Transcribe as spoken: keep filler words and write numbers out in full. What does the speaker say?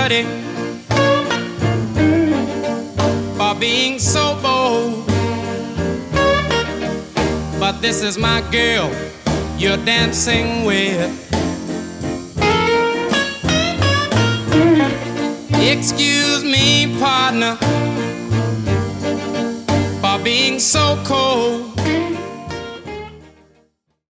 buddy for being so bold. But this is my girl you're dancing with. Excuse me, partner, for being so cold.